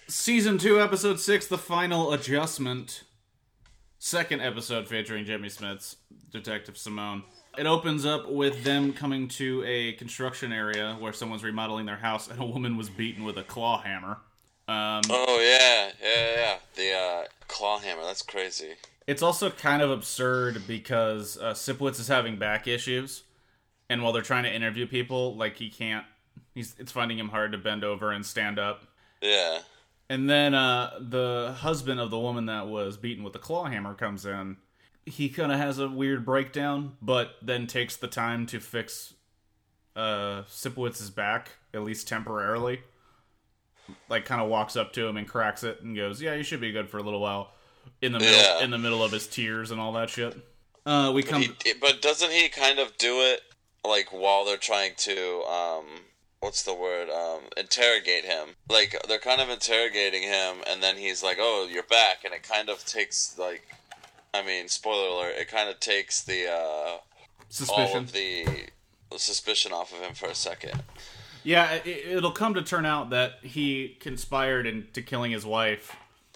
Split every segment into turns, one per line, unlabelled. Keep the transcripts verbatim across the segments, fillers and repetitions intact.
Season two, Episode six, The Final Adjustment. Second episode featuring Jimmy Smits, Detective Simone. It opens up with them coming to a construction area where someone's remodeling their house and a woman was beaten with a claw hammer. Um,
oh, yeah, yeah, yeah. The uh, claw hammer, that's crazy.
It's also kind of absurd because uh, Sipowicz is having back issues, and while they're trying to interview people, like, he can't, he's it's finding him hard to bend over and stand up.
Yeah.
And then uh, the husband of the woman that was beaten with the claw hammer comes in. He kind of has a weird breakdown, but then takes the time to fix uh, Sipowicz's back, at least temporarily. Like, kind of walks up to him and cracks it and goes, yeah, you should be good for a little while. In the middle,
yeah.
in the middle of his tears and all that shit. Uh, we come,
but, he, but doesn't he kind of do it like while they're trying to, um, what's the word, um, interrogate him? Like they're kind of interrogating him, and then he's like, "Oh, you're back," and it kind of takes like, I mean, spoiler alert, it kind of takes the uh,
suspicion,
all of the suspicion off of him for a second.
Yeah, it, it'll come to turn out that he conspired into killing his wife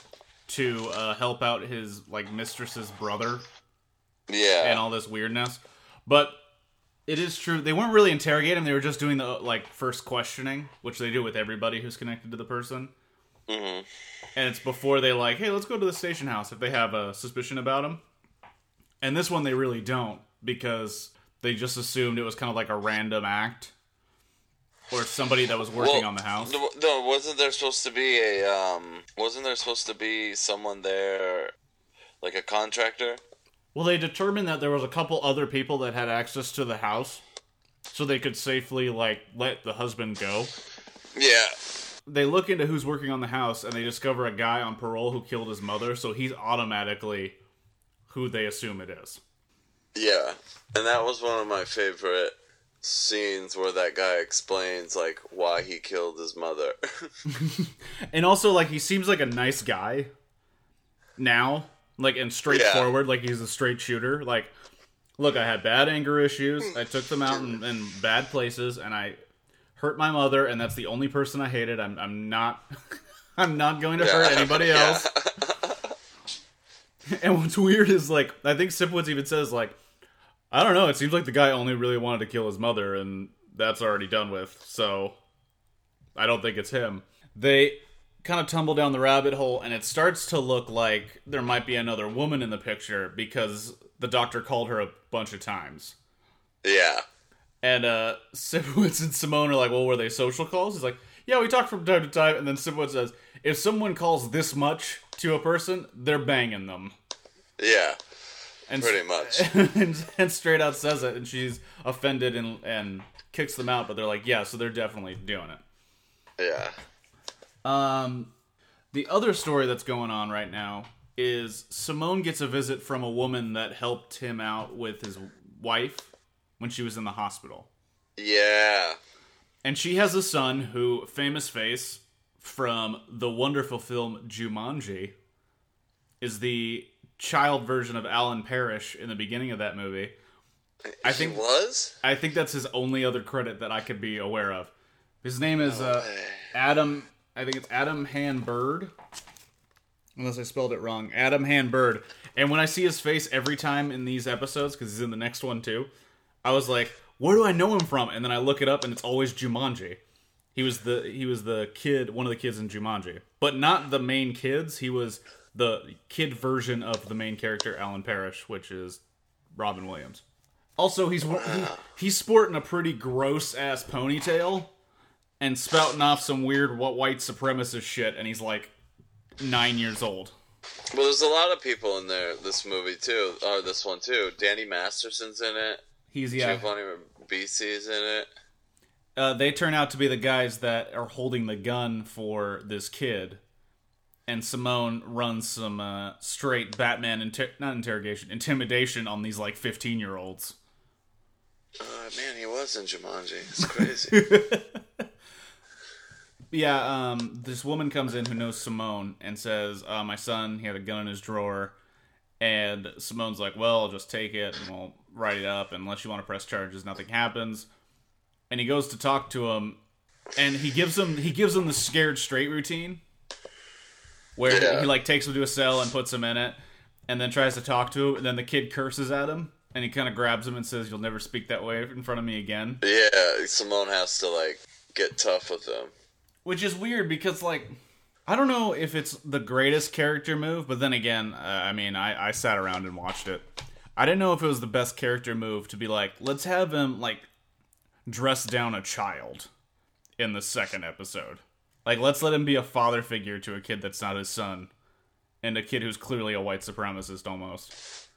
to uh, help out his like mistress's brother,
yeah,
and all this weirdness. But it is true they weren't really interrogating him; they were just doing the like first questioning, which they do with everybody who's connected to the person.
Mm-hmm.
And it's before they like, hey, let's go to the station house if they have a suspicion about him. And this one they really don't because they just assumed it was kind of like a random act. Or somebody that was working
well,
on the house.
No, wasn't there supposed to be a, um, wasn't there supposed to be someone there, like a contractor?
Well, they determined that there was a couple other people that had access to the house, so they could safely, like, let the husband go.
Yeah.
They look into who's working on the house, and they discover a guy on parole who killed his mother, so he's automatically who they assume it is.
Yeah, and that was one of my favorite scenes where that guy explains like why he killed his mother.
And also like he seems like a nice guy now, like and straightforward, yeah. Like he's a straight shooter. Like, look, I had bad anger issues, I took them out in, in bad places, and I hurt my mother, and that's the only person I hated. I'm I'm not I'm not going to hurt anybody else. And what's weird is like I think Sipowicz even says like, I don't know, it seems like the guy only really wanted to kill his mother, and that's already done with, so I don't think it's him. They kind of tumble down the rabbit hole, and it starts to look like there might be another woman in the picture, because the doctor called her a bunch of times.
Yeah.
And uh, Sipowicz and Simone are like, well, were they social calls? He's like, yeah, we talked from time to time, and then Sipowicz says, if someone calls this much to a person, they're banging them.
Yeah.
And
pretty much.
and, and straight out says it, and she's offended and and kicks them out, but they're like, yeah, so they're definitely doing it.
Yeah.
Um, the other story that's going on right now is Simone gets a visit from a woman that helped him out with his wife when she was in the hospital.
Yeah.
And she has a son who, famous face from the wonderful film Jumanji, is the child version of Alan Parrish in the beginning of that movie. I think
he was?
I think that's his only other credit that I could be aware of. His name is uh, Adam, I think it's Adam Han Bird. Unless I spelled it wrong. Adam Han Bird. And when I see his face every time in these episodes, because he's in the next one too, I was like, where do I know him from? And then I look it up and it's always Jumanji. He was the he was the kid, one of the kids in Jumanji. But not the main kids, he was the kid version of the main character, Alan Parrish, which is Robin Williams. Also, he's he, he's sporting a pretty gross-ass ponytail and spouting off some weird white supremacist shit, and he's like nine years old.
Well, there's a lot of people in there, this movie too, or this one too. Danny Masterson's in it.
He's, yeah.
Giovanni Ribisi's in it.
Uh, they turn out to be the guys that are holding the gun for this kid. And Simone runs some uh, straight Batman, inter- not interrogation, intimidation on these, like, fifteen-year-olds.
Uh, man, he was in Jumanji. It's crazy.
Yeah, um, this woman comes in who knows Simone and says, uh, my son, he had a gun in his drawer. And Simone's like, well, I'll just take it and we'll write it up. Unless you want to press charges, nothing happens. And he goes to talk to him, and he gives him he gives him the scared straight routine. where
Yeah.
he like takes him to a cell and puts him in it, and then tries to talk to him, and then the kid curses at him, and he kind of grabs him and says, "You'll never speak that way in front of me again."
Yeah, Simone has to like get tough with him.
Which is weird because, like, I don't know if it's the greatest character move, but then again, uh, I mean, I, I sat around and watched it. I didn't know if it was the best character move to be like, let's have him, like, dress down a child in the second episode. Like, let's let him be a father figure to a kid that's not his son, and a kid who's clearly a white supremacist almost.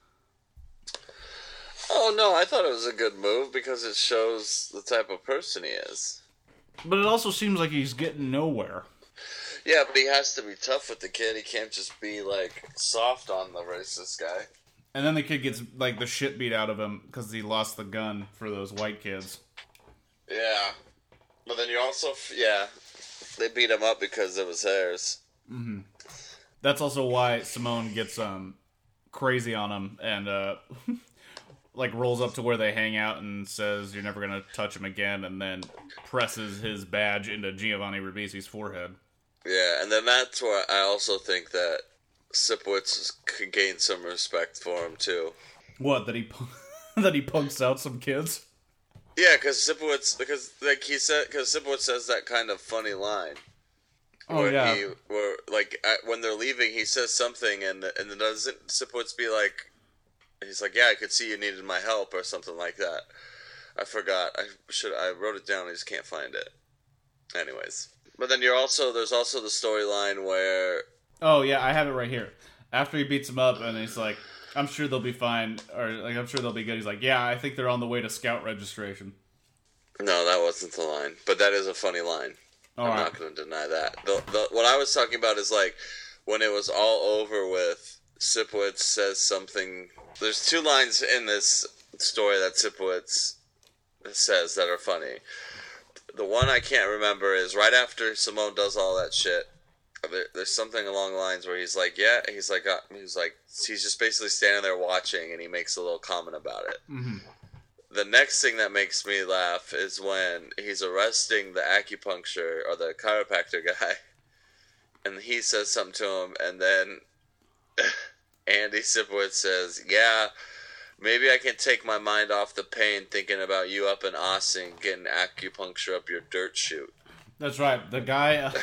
Oh, no, I thought it was a good move because it shows the type of person he is.
But it also seems like he's getting nowhere.
Yeah, but he has to be tough with the kid. He can't just be, like, soft on the racist guy.
And then the kid gets, like, the shit beat out of him because he lost the gun for those white kids.
Yeah. But then you also, yeah, they beat him up because it was theirs.
Mm-hmm. That's also why Simone gets um crazy on him and, uh... like, rolls up to where they hang out and says, "You're never gonna touch him again," and then presses his badge into Giovanni Ribisi's forehead.
Yeah, and then that's where I also think that Sipowicz could gain some respect for him, too.
What, that he that he punks out some kids?
Yeah, because Sipowicz, because, like, he said, because Sipowicz says that kind of funny line.
Oh,
where
yeah.
He, where, like, at, when they're leaving, he says something, and, and then doesn't Sipowicz be like, he's like, "Yeah, I could see you needed my help," or something like that. I forgot. I should. I wrote it down. I just can't find it. Anyways, but then you're also there's also the storyline where.
Oh yeah, I have it right here. After he beats him up, and he's like, "I'm sure they'll be fine," or like, "I'm sure they'll be good." He's like, "Yeah, I think they're on the way to scout registration."
No, that wasn't the line, but that is a funny line.
All
I'm
right.
not going to deny that. The, the what I was talking about is like when it was all over with. Sipowicz says something. There's two lines in this story that Sipowicz says that are funny. The one I can't remember is right after Simone does all that shit. There, there's something along the lines where he's like, "Yeah," he's like, uh, he's like, he's just basically standing there watching, and he makes a little comment about it.
Mm-hmm.
The next thing that makes me laugh is when he's arresting the acupuncture or the chiropractor guy, and he says something to him, and then. Andy Sipowicz says, "Yeah, maybe I can take my mind off the pain thinking about you up in Austin getting acupuncture up your dirt chute."
That's right. The guy, uh,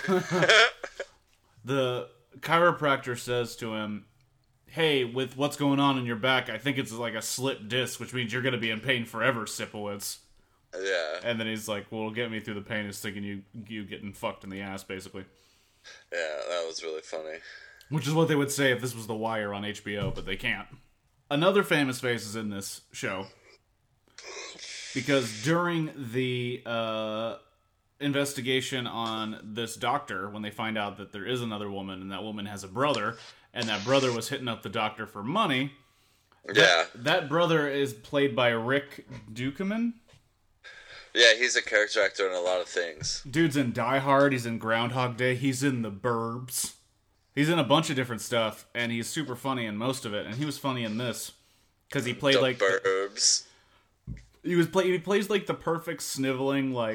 the chiropractor says to him, "Hey, with what's going on in your back, I think it's like a slipped disc, which means you're going to be in pain forever, Sipowicz."
Yeah.
And then he's like, "Well, what'll get me through the pain is thinking you you getting fucked in the ass, basically."
Yeah, that was really funny.
Which is what they would say if this was The Wire on H B O, but they can't. Another famous face is in this show. Because during the uh, investigation on this doctor, when they find out that there is another woman, and that woman has a brother, and that brother was hitting up the doctor for money,
Yeah.
that, that brother is played by Rick Dukeman.
Yeah, he's a character actor in a lot of things.
Dude's in Die Hard, he's in Groundhog Day, he's in The Burbs. He's in a bunch of different stuff, and he's super funny in most of it. And he was funny in this because he played
The
like
Burbs.
he was play he plays like the perfect sniveling like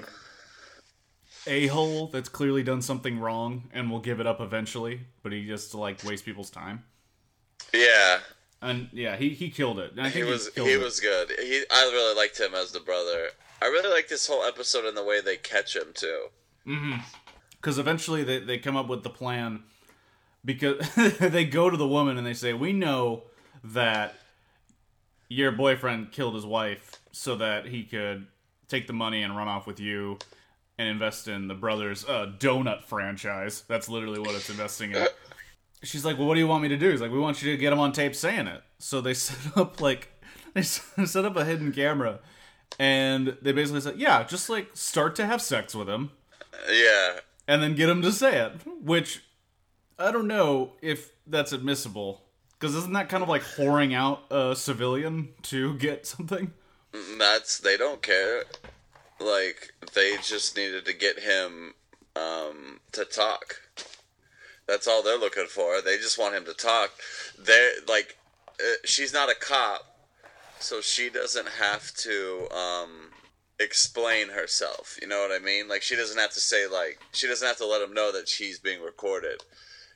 a-hole that's clearly done something wrong and will give it up eventually, but he just like wastes people's time.
Yeah,
And yeah, he, he killed it. And I
he
think
was
killed
he
it.
was good. He I really liked him as the brother. I really like this whole episode and the way they catch him too.
Mm-hmm. Because eventually they they come up with the plan. Because they go to the woman and they say, "We know that your boyfriend killed his wife so that he could take the money and run off with you and invest in the brothers' uh, donut franchise." That's literally what it's investing in. She's like, "Well, what do you want me to do?" He's like, "We want you to get him on tape saying it." So they set up like they set up a hidden camera, and they basically said, "Yeah, just like start to have sex with him,
Yeah.
and then get him to say it," which. I don't know if that's admissible. Because isn't that kind of like whoring out a civilian to get something?
That's they don't care. Like they just needed to get him um, to talk. That's all they're looking for. They just want him to talk. They're like, uh, she's not a cop, so she doesn't have to um, explain herself. You know what I mean? Like she doesn't have to say like she doesn't have to let him know that she's being recorded.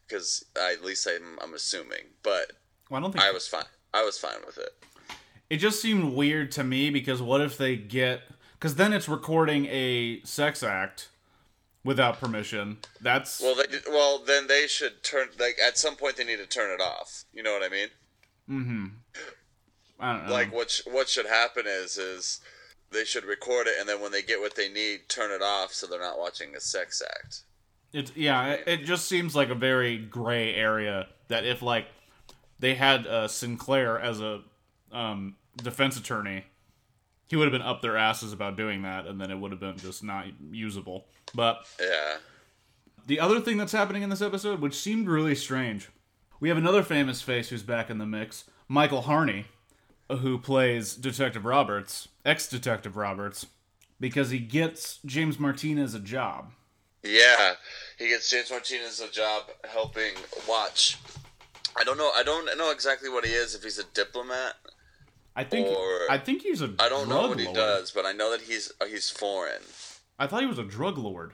because at least I'm, I'm assuming. But
well, I don't think
I was fine. I was fine with it.
It just seemed weird to me because what if they get... Because then it's recording a sex act without permission. That's...
Well, they, well, then they should turn... Like, at some point they need to turn it off. You know what I mean?
Mm-hmm. I don't know.
Like, what, sh- what should happen is, is they should record it, and then when they get what they need, turn it off so they're not watching a sex act.
It's, yeah, it, it just seems like a very gray area that if, like, they had uh, Sinclair as a... Um, defense attorney, he would have been up their asses about doing that, and then it would have been just not usable. But
yeah,
the other thing that's happening in this episode, which seemed really strange, we have another famous face who's back in the mix, Michael Harney, who plays Detective Roberts, ex-Detective Roberts, because he gets James Martinez a job.
Yeah, he gets James Martinez a job helping watch. I don't know. I don't know exactly what he is. If he's a diplomat.
I think
or,
I think he's a
I don't
drug
know what he
lord.
does, but I know that he's uh, he's foreign.
I thought he was a drug lord.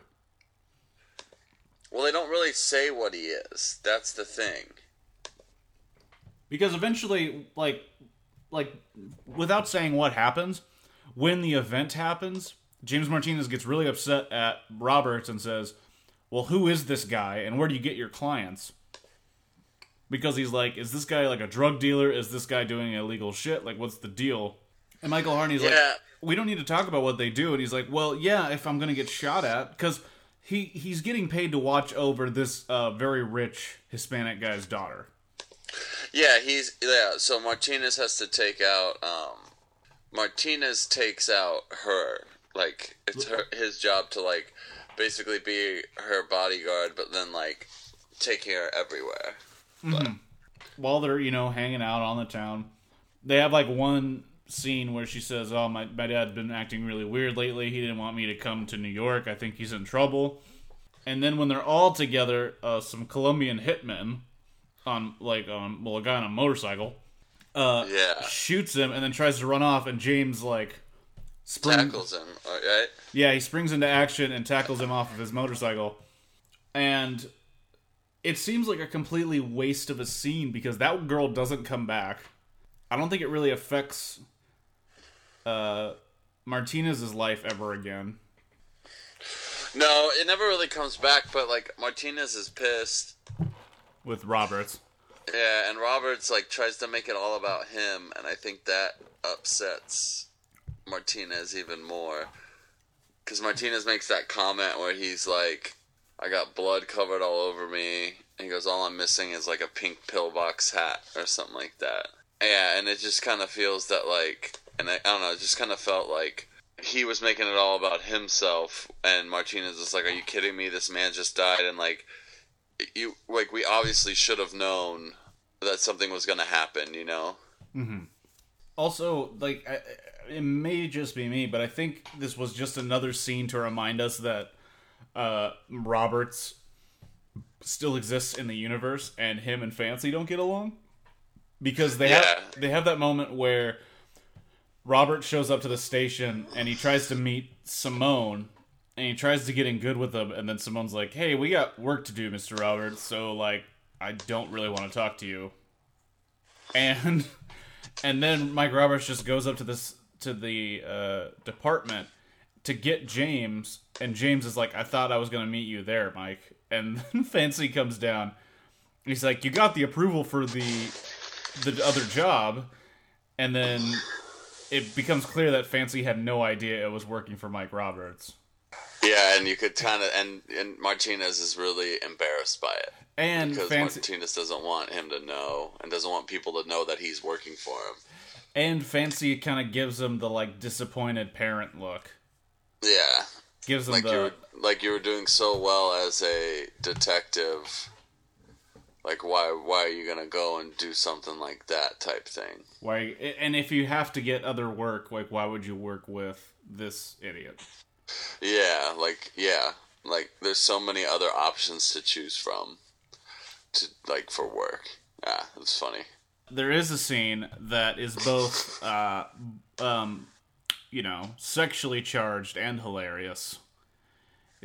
Well, they don't really say what he is. That's the thing.
Because eventually, like, like without saying what happens, when the event happens, James Martinez gets really upset at Roberts and says, "Well, who is this guy, and where do you get your clients?" Because he's like, is this guy like a drug dealer? Is this guy doing illegal shit? Like, what's the deal? And Michael Harney's yeah. like, we don't need to talk about what they do. And he's like, well, yeah, if I'm going to get shot at. Because he, he's getting paid to watch over this uh, very rich Hispanic guy's daughter.
Yeah, he's, yeah, so Martinez has to take out, um, Martinez takes out her. Like, it's her his job to, like, basically be her bodyguard, but then, like, taking her everywhere.
Mm-hmm. While they're, you know, hanging out on the town, they have like one scene where she says, oh, my, my dad's been acting really weird lately. He didn't want me to come to New York. I think he's in trouble. And then when they're all together, uh, some Colombian hitmen on like, um, well, a guy on a motorcycle, uh,
yeah.
shoots him and then tries to run off. And James like
springs, tackles him, right?
Yeah, he springs into action and tackles him off of his motorcycle. And it seems like a completely waste of a scene because that girl doesn't come back. I don't think it really affects uh, Martinez's life ever again.
No, it never really comes back, but, like, Martinez is pissed.
With Roberts.
Yeah, and Roberts, like, tries to make it all about him, and I think that upsets Martinez even more. Because Martinez makes that comment where he's like, I got blood covered all over me. And he goes, all I'm missing is like a pink pillbox hat or something like that. Yeah, and it just kind of feels that like, and I, I don't know, it just kind of felt like he was making it all about himself. And Martinez is like, are you kidding me? This man just died. And like, you, like we obviously should have known that something was going to happen, you know?
Mm-hmm. Also, like, I, it may just be me, but I think this was just another scene to remind us that Uh, Roberts still exists in the universe, and him and Fancy don't get along because they
yeah.
have they have that moment where Robert shows up to the station and he tries to meet Simone, and he tries to get in good with them, and then Simone's like, "Hey, we got work to do, Mister Roberts, so like I don't really want to talk to you." And and then Mike Roberts just goes up to this to the uh, department to get James, and James is like, I thought I was going to meet you there, Mike. And then Fancy comes down. He's like, you got the approval for the the other job. And then it becomes clear that Fancy had no idea it was working for Mike Roberts.
Yeah, and you could kind of, and, and Martinez is really embarrassed by it.
And
because
Fancy,
Martinez doesn't want him to know, and doesn't want people to know that he's working for him.
And Fancy kind of gives him the, like, disappointed parent look.
Yeah.
Gives them
like
the...
you were, like you were doing so well as a detective. Like, why why are you gonna go and do something like that type thing?
Why? And if you have to get other work, like, why would you work with this idiot?
Yeah, like, yeah. Like, there's so many other options to choose from. To, like, for work. Yeah, it's funny.
There is a scene that is both, uh, um... you know, sexually charged and hilarious.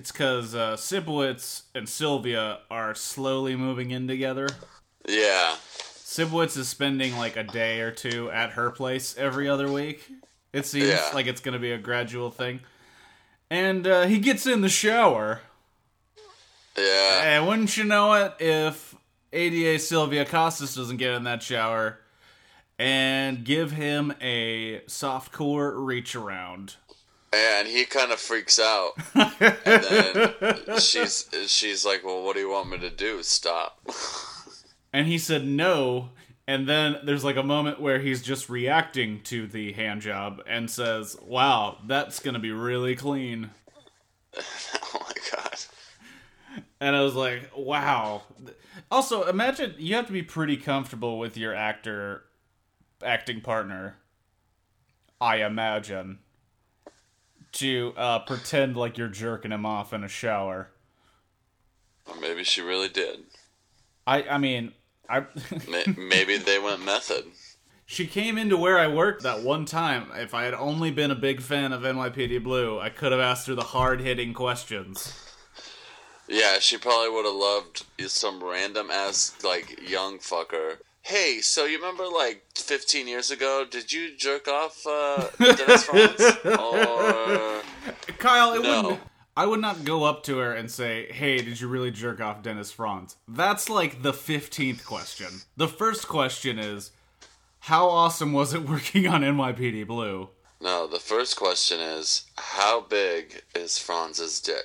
It's because uh, Sibowitz and Sylvia are slowly moving in together.
Yeah.
Sibowitz is spending like a day or two at her place every other week. It seems
yeah.
like it's going to be a gradual thing. And uh, he gets in the shower.
Yeah.
And wouldn't you know it, if A D A Sylvia Costas doesn't get in that shower and give him a softcore reach around.
And he kind of freaks out. And then she's she's like, well, what do you want me to do? Stop.
And he said no. And then there's like a moment where he's just reacting to the hand job and says, wow, that's going to be really clean.
Oh my god.
And I was like, wow. Also, imagine you have to be pretty comfortable with your actor, acting partner, I imagine, to uh, pretend like you're jerking him off in a shower.
Or maybe she really did.
I, I mean... I
Maybe they went method.
She came into where I worked that one time. If I had only been a big fan of N Y P D Blue, I could have asked her the hard-hitting questions.
Yeah, she probably would have loved some random-ass, like, young fucker. Hey, so you remember, like, fifteen years ago, did you jerk off uh, Dennis Franz? Or...
Kyle, it
no.
wouldn't... I would not go up to her and say, hey, did you really jerk off Dennis Franz? That's like the fifteenth question. The first question is, how awesome was it working on N Y P D Blue?
No, the first question is, how big is Franz's dick?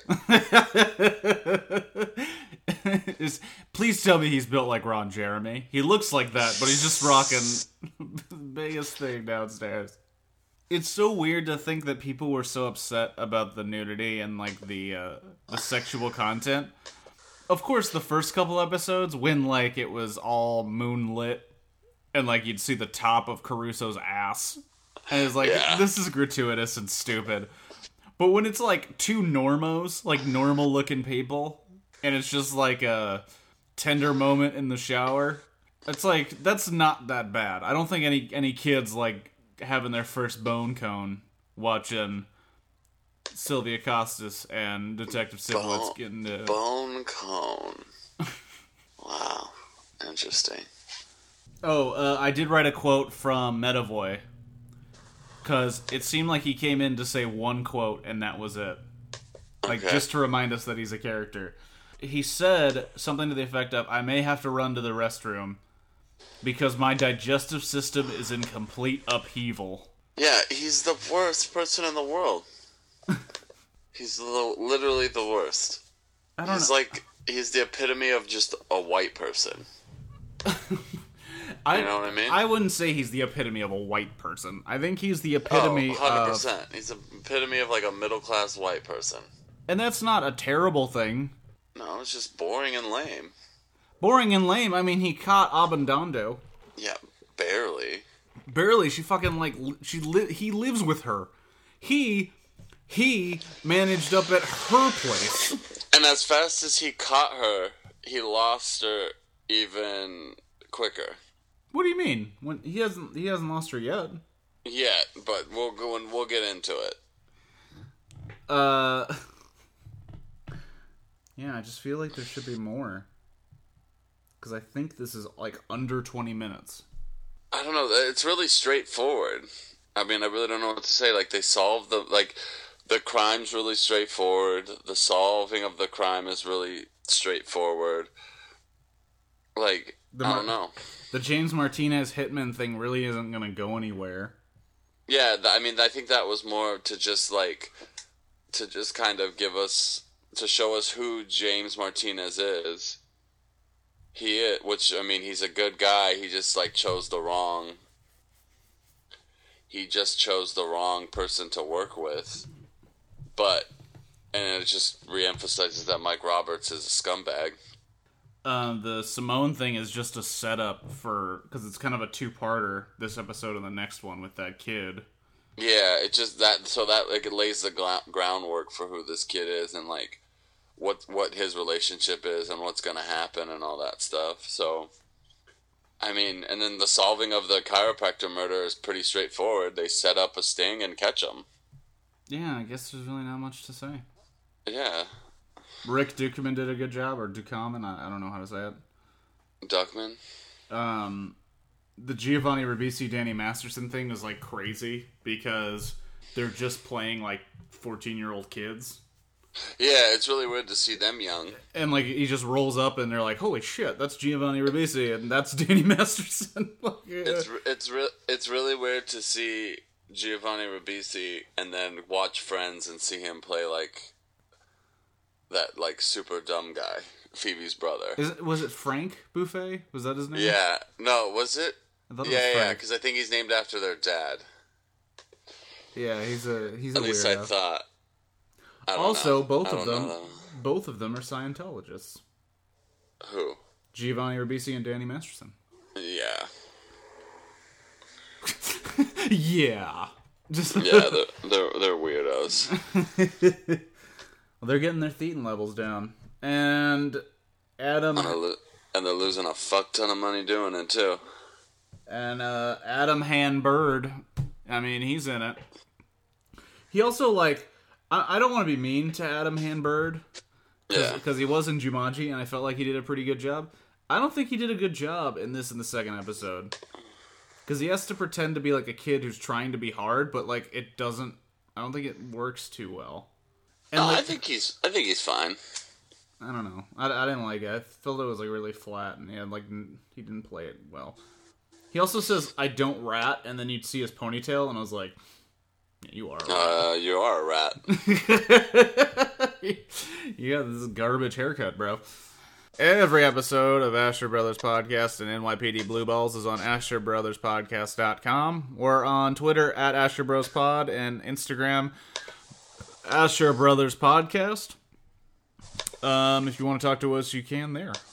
is, please tell me he's built like Ron Jeremy. He looks like that, but he's just rocking the biggest thing downstairs. It's so weird to think that people were so upset about the nudity and, like, the uh, the sexual content. Of course, the first couple episodes, when, like, it was all moonlit, and, like, you'd see the top of Caruso's ass. And it's like,
yeah.
This is gratuitous and stupid. But when it's, like, two normos, like, normal-looking people, and it's just, like, a tender moment in the shower, it's like, that's not that bad. I don't think any any kids, like... having their first bone cone watching Sylvia Costas and Detective Sibowitz getting to...
Bone cone. Wow. Interesting.
Oh, uh, I did write a quote from Metavoy. Because it seemed like he came in to say one quote and that was it. Like,
okay.
Just to remind us that he's a character. He said something to the effect of, I may have to run to the restroom because my digestive system is in complete upheaval.
Yeah, he's the worst person in the world. He's the, literally the worst.
I don't
he's
know.
like, he's the epitome of just a white person.
I,
you know what I mean?
I wouldn't say he's the epitome of a white person. I think he's the epitome
oh, one hundred percent.
of...
He's the epitome of like a middle-class white person.
And that's not a terrible thing.
No, it's just boring and lame.
Boring and lame. I mean, he caught Abundando.
Yeah, barely.
Barely. She fucking, like, she li- he lives with her. He, he managed up at her place.
And as fast as he caught her, he lost her even quicker.
What do you mean? When he hasn't, he hasn't lost her yet.
Yet, but we'll go and we'll get into it.
Uh, yeah, I just feel like there should be more. Because I think this is, like, under twenty minutes.
I don't know. It's really straightforward. I mean, I really don't know what to say. Like, they solve the, like, the crime's really straightforward. The solving of the crime is really straightforward. Like,
The
I
Mar-
don't know.
The James Martinez Hitman thing really isn't going to go anywhere.
Yeah, th- I mean, I think that was more to just, like, to just kind of give us, to show us who James Martinez is. He is, which, I mean, he's a good guy. He just, like, chose the wrong... He just chose the wrong person to work with. But, and it just re-emphasizes that Mike Roberts is a scumbag.
Um, the Simone thing is just a setup for... Because it's kind of a two-parter, this episode and the next one with that kid.
Yeah, it just, that, so that, like, it lays the gla- groundwork for who this kid is and, like... what what his relationship is and what's going to happen and all that stuff. So, I mean, and then the solving of the chiropractor murder is pretty straightforward. They set up a sting and catch him.
Yeah, I guess there's really not much to say.
Yeah.
Rick Dukeman did a good job, or Dukeman, I, I don't know how to say it.
Duckman?
Um, the Giovanni Ribisi, Danny Masterson thing was, like, crazy, because they're just playing, like, fourteen-year-old kids.
Yeah, it's really weird to see them young.
And, like, he just rolls up, and they're like, holy shit, that's Giovanni Ribisi, and that's Danny Masterson. Like, yeah.
It's it's re- it's really weird to see Giovanni Ribisi and then watch Friends and see him play, like, that, like, super dumb guy, Phoebe's brother.
Is it, was it Frank Buffet? Was that his name?
Yeah. No, was it?
I thought it
yeah,
was
yeah,
Frank.
because I think he's named after their dad.
Yeah, he's a he's a
At least
weirdo.
I thought. I don't
Also,
know.
both
I
of
don't
them,
know.
both of them are Scientologists.
Who?
Giovanni Ribisi and Danny Masterson.
Yeah.
Yeah. Just
Yeah, they're, they're, they're weirdos.
Well, they're getting their thetan levels down. And Adam...
And they're, lo- and they're losing a fuck ton of money doing it, too.
And uh, Adam Han-Bird, I mean, he's in it. He also, like... I, I don't want to be mean to Adam Han-Bird.
Yeah.
Because he was in Jumanji, and I felt like he did a pretty good job. I don't think he did a good job in this in the second episode. Because he has to pretend to be, like, a kid who's trying to be hard, but, like, it doesn't... I don't think it works too well. And,
No,
like,
I think he's. I think he's fine.
I don't know. I, I didn't like it. I felt it was, like, really flat, and he had, like, n- he didn't play it well. He also says, I don't rat, and then you'd see his ponytail, and I was like, yeah, you are a rat.
Uh, you are a rat.
Yeah, this is garbage haircut, bro. Every episode of Asher Brothers Podcast and N Y P D Blue Balls is on asher brothers podcast dot com. We're on Twitter at Asher Bros Pod and Instagram Asher Brothers Podcast. Um, if you want to talk to us, you can there.